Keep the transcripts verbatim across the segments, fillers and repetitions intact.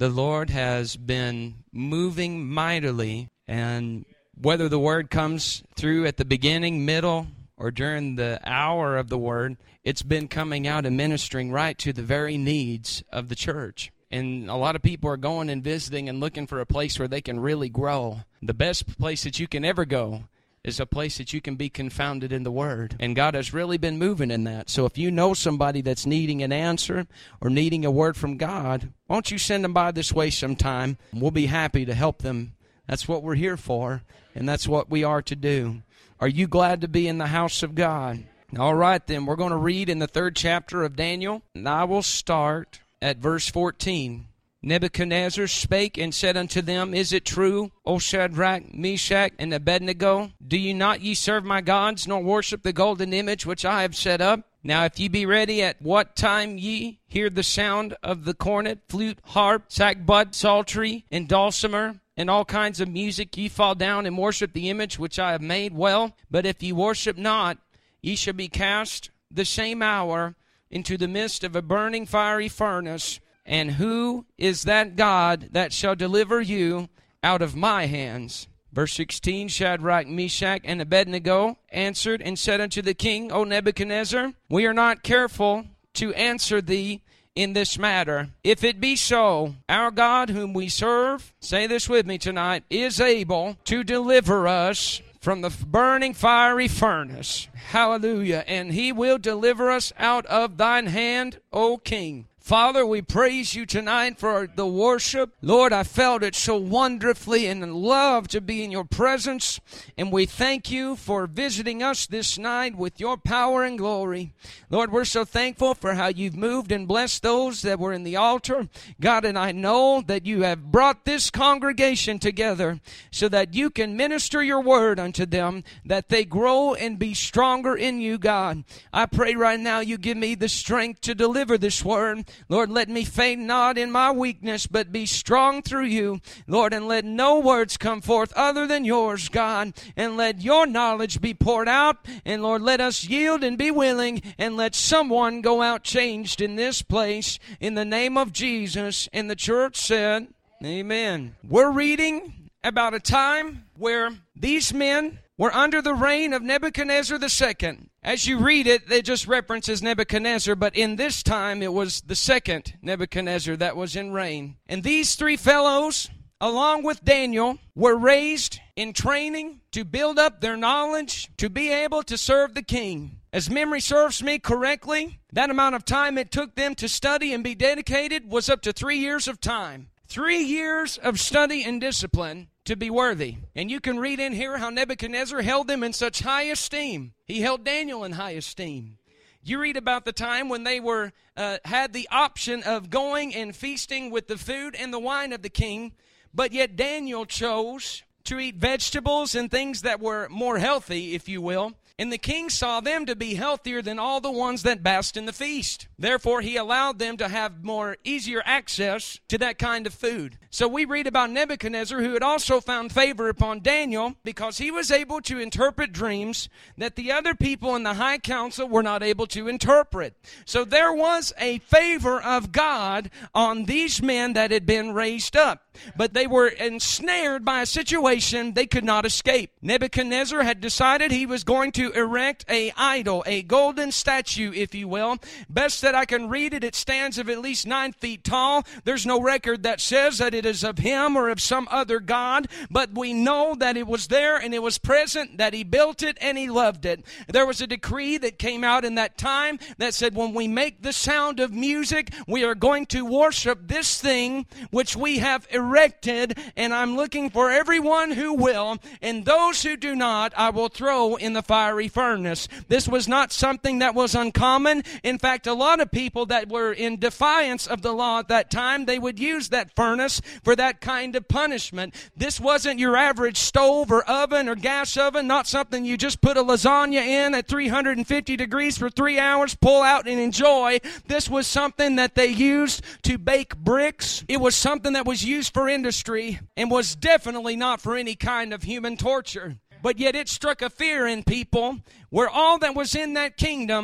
the Lord has been moving mightily, and whether the word comes through at the beginning, middle, or during the hour of the word, it's been coming out and ministering right to the very needs of the church. And a lot of people are going and visiting and looking for a place where they can really grow. The best place that you can ever go is a place that you can be confounded in the Word. And God has really been moving in that. So if you know somebody that's needing an answer or needing a word from God, why don't you send them by this way sometime? We'll be happy to help them. That's what we're here for, and that's what we are to do. Are you glad to be in the house of God? All right, then. We're going to read in the third chapter of Daniel, and I will start at verse fourteen. Nebuchadnezzar spake and said unto them, Is it true, O Shadrach, Meshach, and Abednego? Do ye not ye serve my gods, nor worship the golden image which I have set up? Now if ye be ready, at what time ye hear the sound of the cornet, flute, harp, sackbut, psaltery, and dulcimer, and all kinds of music, ye fall down and worship the image which I have made, well. But if ye worship not, ye shall be cast the same hour into the midst of a burning fiery furnace. And who is that God that shall deliver you out of my hands? Verse sixteen, Shadrach, Meshach, and Abednego answered and said unto the king, O Nebuchadnezzar, we are not careful to answer thee in this matter. If it be so, our God whom we serve, say this with me tonight, is able to deliver us from the burning fiery furnace. Hallelujah. And he will deliver us out of thine hand, O king. Father, we praise you tonight for the worship. Lord, I felt it so wonderfully and love to be in your presence. And we thank you for visiting us this night with your power and glory. Lord, we're so thankful for how you've moved and blessed those that were in the altar. God, and I know that you have brought this congregation together so that you can minister your word unto them, that they grow and be stronger in you, God. I pray right now you give me the strength to deliver this word. Lord, let me faint not in my weakness, but be strong through you, Lord, and let no words come forth other than yours, God, and let your knowledge be poured out, and Lord, let us yield and be willing, and let someone go out changed in this place, in the name of Jesus. And the church said, amen. We're reading about a time where these men were under the reign of Nebuchadnezzar the second. As you read it, it just references Nebuchadnezzar, but in this time it was the second Nebuchadnezzar that was in reign. And these three fellows, along with Daniel, were raised in training to build up their knowledge, to be able to serve the king. As memory serves me correctly, that amount of time it took them to study and be dedicated was up to three years of time. Three years of study and discipline to be worthy. And you can read in here how Nebuchadnezzar held them in such high esteem. He held Daniel in high esteem. You read about the time when they were uh, had the option of going and feasting with the food and the wine of the king, but yet Daniel chose to eat vegetables and things that were more healthy, if you will. And the king saw them to be healthier than all the ones that basked in the feast. Therefore, he allowed them to have more easier access to that kind of food. So we read about Nebuchadnezzar, who had also found favor upon Daniel because he was able to interpret dreams that the other people in the high council were not able to interpret. So there was a favor of God on these men that had been raised up. But they were ensnared by a situation they could not escape. Nebuchadnezzar had decided he was going to erect a idol, a golden statue, if you will. Best that I can read it, it stands of at least nine feet tall. There's no record that says that it is of him or of some other god, but we know that it was there and it was present, that he built it and he loved it. There was a decree that came out in that time that said when we make the sound of music, we are going to worship this thing which we have erected, and I'm looking for everyone who will, and those who do not, I will throw in the fiery furnace. This was not something that was uncommon. In fact, a lot of people that were in defiance of the law at that time, they would use that furnace for that kind of punishment. This wasn't your average stove or oven or gas oven, not something you just put a lasagna in at three hundred fifty degrees for three hours, pull out and enjoy. This was something that they used to bake bricks. It was something that was used for industry and was definitely not for any kind of human torture. But yet it struck a fear in people where all that was in that kingdom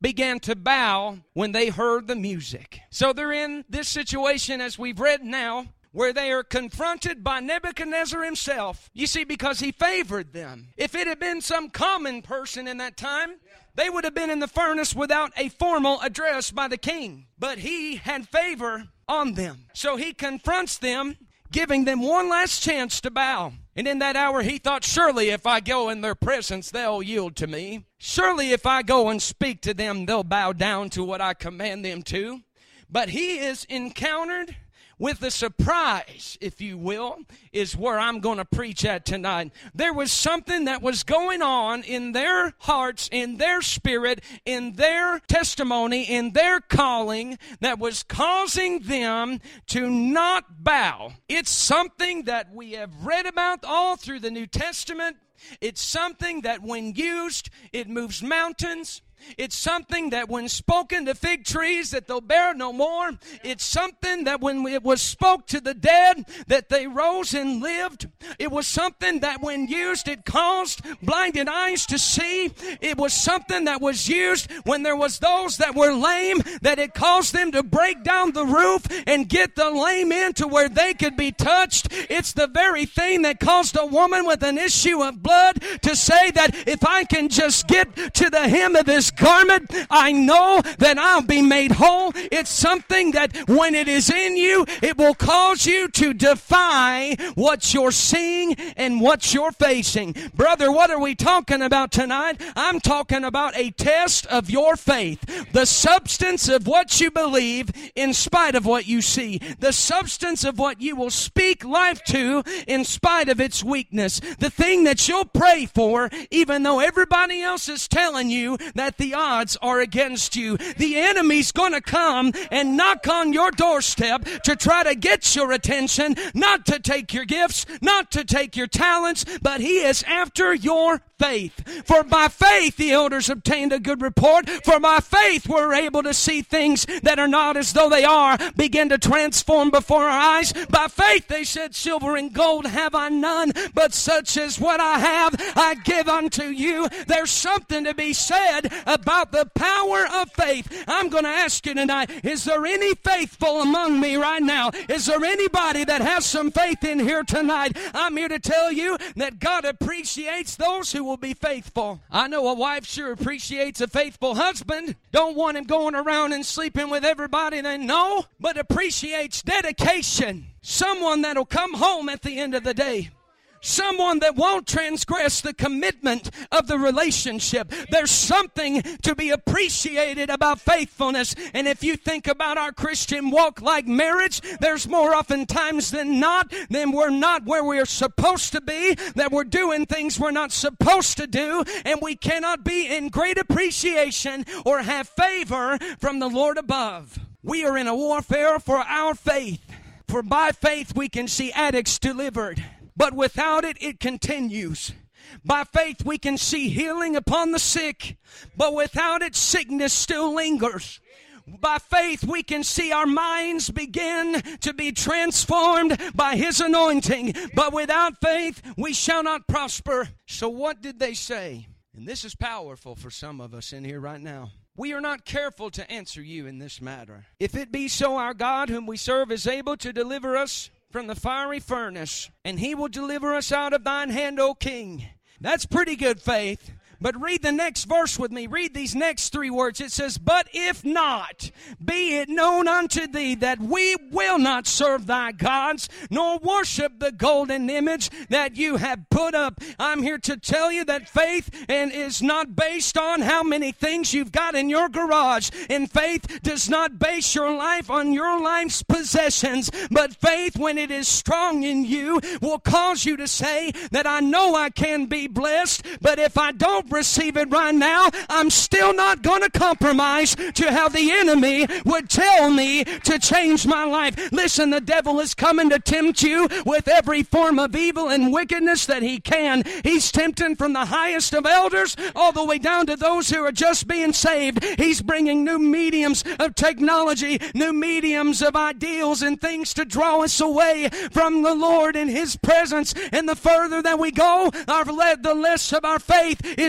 began to bow when they heard the music. So they're in this situation, as we've read now, where they are confronted by Nebuchadnezzar himself. You see, because he favored them. If it had been some common person in that time, they would have been in the furnace without a formal address by the king. But he had favor on them. So he confronts them, giving them one last chance to bow. And in that hour he thought, surely if I go in their presence, they'll yield to me. Surely if I go and speak to them, they'll bow down to what I command them to. But he is encountered with a surprise, if you will, is where I'm going to preach at tonight. There was something that was going on in their hearts, in their spirit, in their testimony, in their calling that was causing them to not bow. It's something that we have read about all through the New Testament. It's something that when used, it moves mountains. It's something that when spoken to fig trees that they'll bear no more. It's something that when it was spoke to the dead that they rose and lived. It was something that when used it caused blinded eyes to see. It was something that was used when there was those that were lame, that it caused them to break down the roof and get the lame in to where they could be touched. It's the very thing that caused a woman with an issue of blood to say that if I can just get to the hem of his garment, I know that I'll be made whole. It's something that when it is in you, it will cause you to defy what you're seeing and what you're facing. Brother, what are we talking about tonight? I'm talking about a test of your faith. The substance of what you believe in spite of what you see. The substance of what you will speak life to in spite of its weakness. The thing that you'll pray for even though everybody else is telling you that the odds are against you. The enemy's going to come and knock on your doorstep to try to get your attention, not to take your gifts, not to take your talents, but he is after your faith. For by faith the elders obtained a good report. For by faith we're able to see things that are not as though they are begin to transform before our eyes. By faith they said, silver and gold have I none, but such as what I have I give unto you. There's something to be said about the power of faith. I'm going to ask you tonight, is there any faithful among me right now? Is there anybody that has some faith in here tonight? I'm here to tell you that God appreciates those who will be faithful. I know a wife sure appreciates a faithful husband. Don't want him going around and sleeping with everybody they know, but appreciates dedication. Someone that'll come home at the end of the day. Someone that won't transgress the commitment of the relationship. There's something to be appreciated about faithfulness. And if you think about our Christian walk like marriage, there's more often times than not, then we're not where we're supposed to be, that we're doing things we're not supposed to do, and we cannot be in great appreciation or have favor from the Lord above. We are in a warfare for our faith. For by faith we can see addicts delivered. But without it, it continues. By faith, we can see healing upon the sick, but without it, sickness still lingers. By faith, we can see our minds begin to be transformed by His anointing, but without faith, we shall not prosper. So what did they say? And this is powerful for some of us in here right now. We are not careful to answer you in this matter. If it be so, our God, whom we serve, is able to deliver us from the fiery furnace, and He will deliver us out of thine hand, O King. That's pretty good faith. But read the next verse with me. Read these next three words. It says, but if not, be it known unto thee that we will not serve thy gods, nor worship the golden image that you have put up. I'm here to tell you that faith and is not based on how many things you've got in your garage. And faith does not base your life on your life's possessions. But faith, when it is strong in you, will cause you to say that I know I can be blessed, but if I don't receive it right now, I'm still not going to compromise to how the enemy would tell me to change my life. Listen, the devil is coming to tempt you with every form of evil and wickedness that he can. He's tempting from the highest of elders all the way down to those who are just being saved. He's bringing new mediums of technology, new mediums of ideals and things to draw us away from the Lord and His presence. And the further that we go, our, the less of our faith is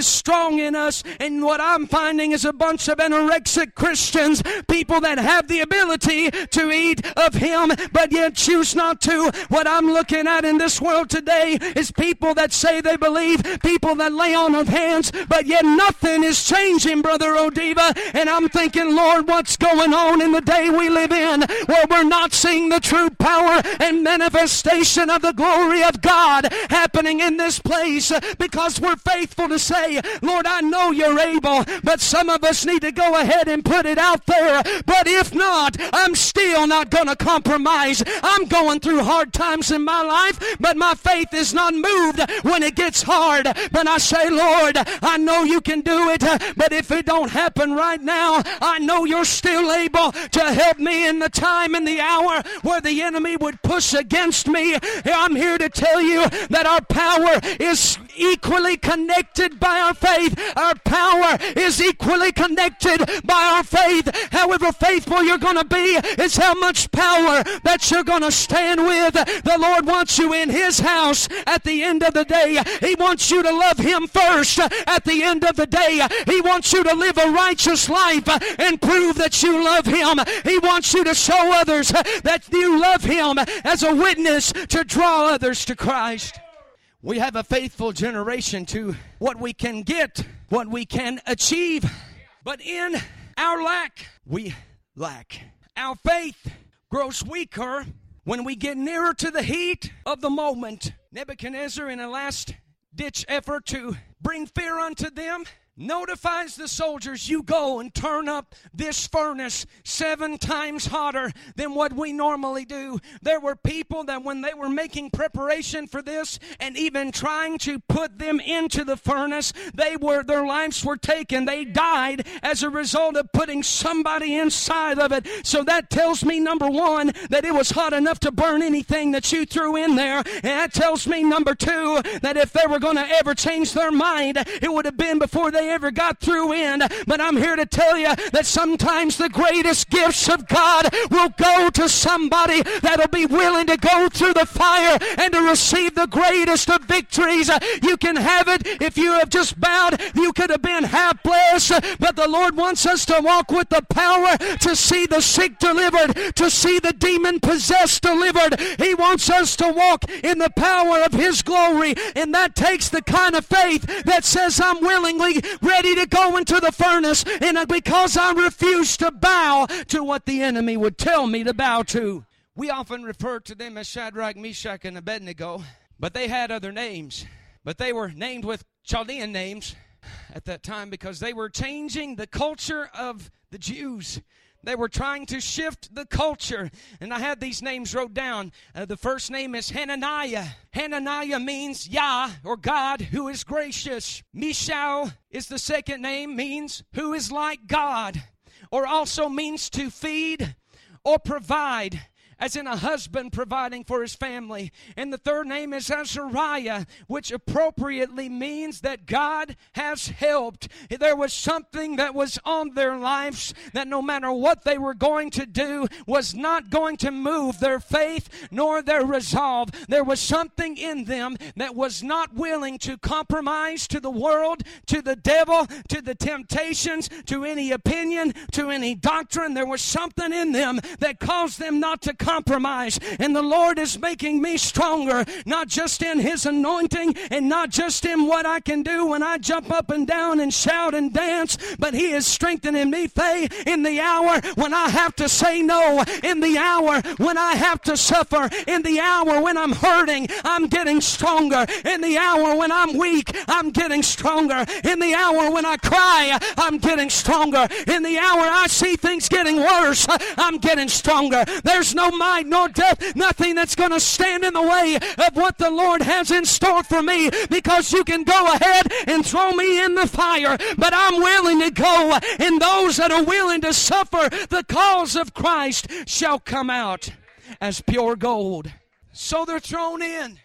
is strong in us. And what I'm finding is a bunch of anorexic Christians, people that have the ability to eat of Him, but yet choose not to. What I'm looking at in this world today is people that say they believe, people that lay on of hands, but yet nothing is changing, Brother Odiva. And I'm thinking, Lord, what's going on in the day we live in, where we're not seeing the true power and manifestation of the glory of God happening in this place, because we're faithful to say, Lord, I know you're able, but some of us need to go ahead and put it out there. But if not, I'm still not going to compromise. I'm going through hard times in my life, but my faith is not moved when it gets hard. But I say, Lord, I know you can do it, but if it don't happen right now, I know you're still able to help me in the time and the hour where the enemy would push against me. I'm here to tell you that our power is equally connected by our faith. Our power is equally connected by our faith. However faithful you're going to be is how much power that you're going to stand with. The Lord wants you in His house at the end of the day. He wants you to love Him first at the end of the day. He wants you to live a righteous life and prove that you love Him. He wants you to show others that you love Him as a witness to draw others to Christ. We have a faithful generation to what we can get, what we can achieve. But in our lack, we lack. Our faith grows weaker when we get nearer to the heat of the moment. Nebuchadnezzar, in a last-ditch effort to bring fear unto them, notifies the soldiers, you go and turn up this furnace seven times hotter than what we normally do. There were people that when they were making preparation for this and even trying to put them into the furnace, they were their lives were taken. They died as a result of putting somebody inside of it. So that tells me, number one, that it was hot enough to burn anything that you threw in there. And that tells me, number two, that if they were going to ever change their mind, it would have been before they ever got through in. But I'm here to tell you that sometimes the greatest gifts of God will go to somebody that'll be willing to go through the fire and to receive the greatest of victories. You can have it if you have just bowed. You could have been half blessed, but the Lord wants us to walk with the power to see the sick delivered, to see the demon possessed delivered. He wants us to walk in the power of His glory, and that takes the kind of faith that says, I'm willingly ready to go into the furnace, and because I refuse to bow to what the enemy would tell me to bow to. We often refer to them as Shadrach, Meshach, and Abednego, but they had other names. But they were named with Chaldean names at that time because they were changing the culture of the Jews. They were trying to shift the culture. And I had these names wrote down. Uh, the first name is Hananiah. Hananiah means Yah, or God, who is gracious. Mishael is the second name, means who is like God, or also means to feed or provide, as in a husband providing for his family. And the third name is Azariah, which appropriately means that God has helped. There was something that was on their lives that no matter what they were going to do was not going to move their faith nor their resolve. There was something in them that was not willing to compromise to the world, to the devil, to the temptations, to any opinion, to any doctrine. There was something in them that caused them not to compromise. And the Lord is making me stronger, not just in His anointing and not just in what I can do when I jump up and down and shout and dance, but He is strengthening me, Faye, in the hour when I have to say no, in the hour when I have to suffer, in the hour when I'm hurting, I'm getting stronger, in the hour when I'm weak, I'm getting stronger, in the hour when I cry, I'm getting stronger, in the hour I see things getting worse, I'm getting stronger. There's no might nor death, nothing that's going to stand in the way of what the Lord has in store for me, because you can go ahead and throw me in the fire, but I'm willing to go, and those that are willing to suffer the cause of Christ shall come out as pure gold. So they're thrown in.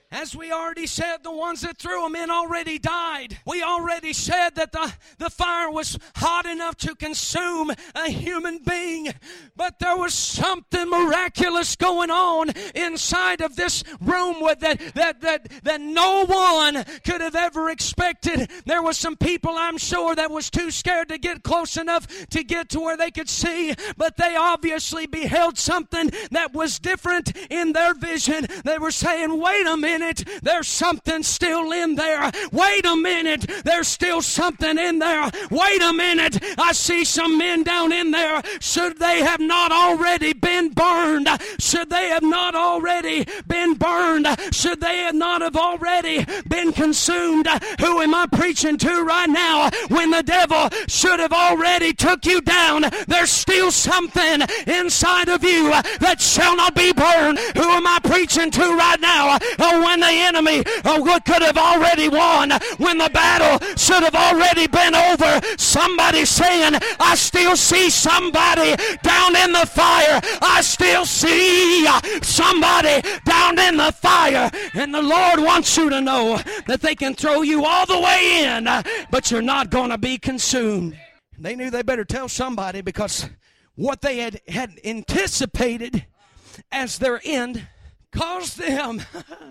As we already said, the ones that threw them in already died. We already said that the, the fire was hot enough to consume a human being. But there was something miraculous going on inside of this room with that, that, that, that no one could have ever expected. There was some people, I'm sure, that was too scared to get close enough to get to where they could see. But they obviously beheld something that was different in their vision. They were saying, wait a minute. There's something still in there. Wait a minute. There's still something in there. Wait a minute. I see some men down in there. Should they have not already been burned? Should they have not already been burned? Should they have not have already been consumed? Who am I preaching to right now? When the devil should have already took you down, there's still something inside of you that shall not be burned. Who am I preaching to right now? Oh, when the enemy oh, could have already won, when the battle should have already been over, somebody saying, I still see somebody down in the fire. I still see somebody down in the fire. And the Lord wants you to know that they can throw you all the way in, but you're not going to be consumed. They knew they better tell somebody, because what they had, had anticipated as their end caused them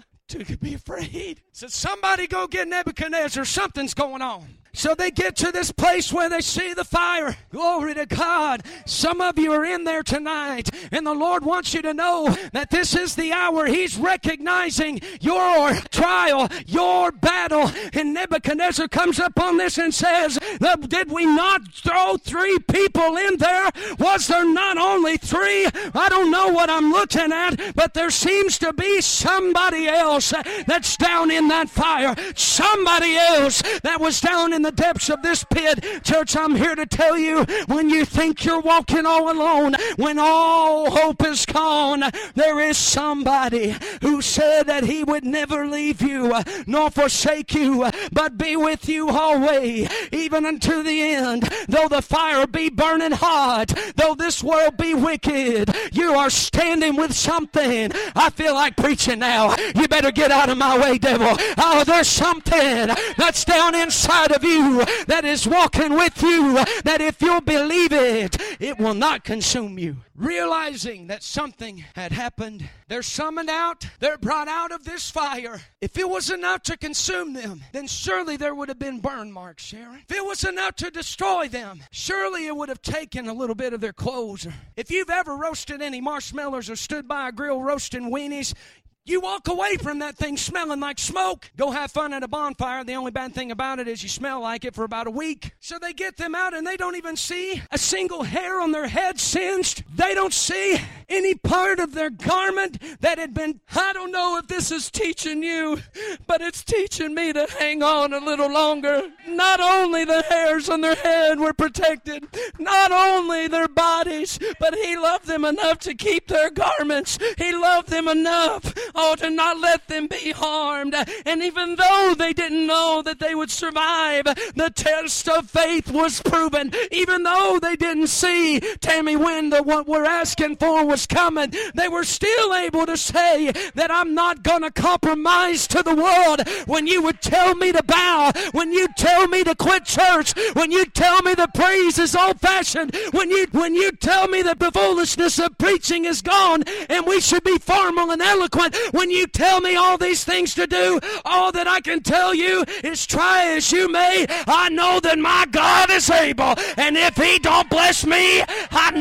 to be afraid. So somebody go get Nebuchadnezzar. Something's going on. So they get to this place where they see the fire. Glory to God. Some of you are in there tonight, and the Lord wants you to know that this is the hour. He's recognizing your trial, your battle. And Nebuchadnezzar comes up on this and says, did we not throw three people in there? Was there not only three? I don't know what I'm looking at, but there seems to be somebody else that's down in that fire. Somebody else that was down in the depths of this pit. Church, I'm here to tell you, when you think you're walking all alone, when all hope is gone, there is somebody who said that he would never leave you nor forsake you, but be with you always, even unto the end. Though the fire be burning hot, though this world be wicked, you are standing with something. I feel like preaching now. You better get out of my way, devil. Oh, there's something that's down inside of you that is walking with you, that if you'll believe it, it will not consume you. Realizing that something had happened, they're summoned out, they're brought out of this fire. If it was enough to consume them, then surely there would have been burn marks, Sharon. If it was enough to destroy them, surely it would have taken a little bit of their clothes. If you've ever roasted any marshmallows or stood by a grill roasting weenies, you walk away from that thing smelling like smoke. Go have fun at a bonfire. The only bad thing about it is you smell like it for about a week. So they get them out and they don't even see a single hair on their head singed. They don't see any part of their garment that had been, I don't know if this is teaching you, but it's teaching me to hang on a little longer. Not only the hairs on their head were protected, not only their bodies, but he loved them enough to keep their garments. He loved them enough, oh, to not let them be harmed. And even though they didn't know that they would survive, the test of faith was proven. Even though they didn't see, Tammy, when the what we're asking for was coming, they were still able to say that I'm not going to compromise to the world. When you would tell me to bow, when you tell me to quit church, when you tell me the praise is old-fashioned, when you when you tell me that the foolishness of preaching is gone and we should be formal and eloquent, when you tell me all these things to do, all that I can tell you is try as you may, I know that my God is able, and if he don't bless me, I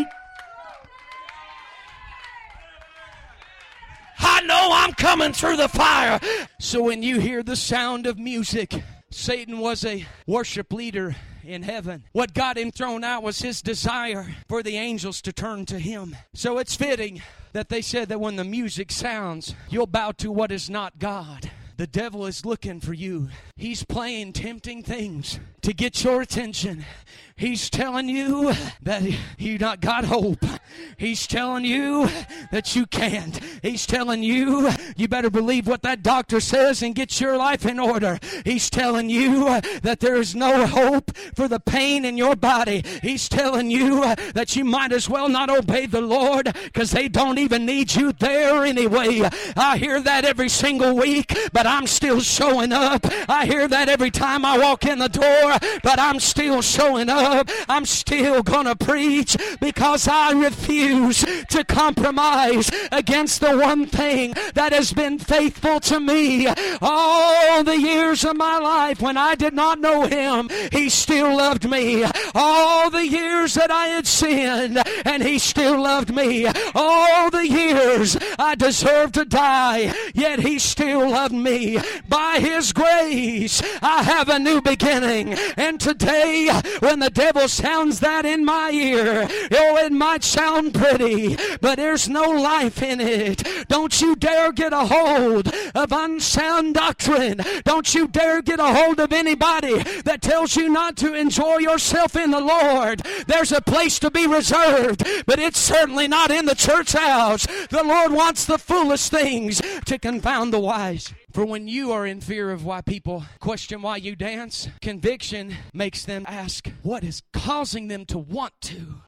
I know I'm coming through the fire. So when you hear the sound of music, Satan was a worship leader in heaven. What got him thrown out was his desire for the angels to turn to him. So it's fitting that they said that when the music sounds, you'll bow to what is not God. The devil is looking for you. He's playing tempting things to get your attention. He's telling you that you not got hope. He's telling you that you can't. He's telling you you better believe what that doctor says and get your life in order. He's telling you that there is no hope for the pain in your body. He's telling you that you might as well not obey the Lord because they don't even need you there anyway. I hear that every single week, but I'm still showing up. I hear that every time I walk in the door, but I'm still showing up. I'm still gonna preach because I refuse to compromise against the one thing that has been faithful to me all the years of my life. When I did not know him, he still loved me. All the years that I had sinned, and he still loved me. All the years I deserved to die, yet he still loved me. By his grace I have a new beginning. And today, when the devil sounds that in my ear, oh, it might sound pretty, but there's no life in it. Don't you dare get a hold of unsound doctrine. Don't you dare get a hold of anybody that tells you not to enjoy yourself in the Lord. There's a place to be reserved, but it's certainly not in the church house. The Lord wants the foolish things to confound the wise. For when you are in fear of why people question why you dance, conviction makes them ask what is causing them to want to.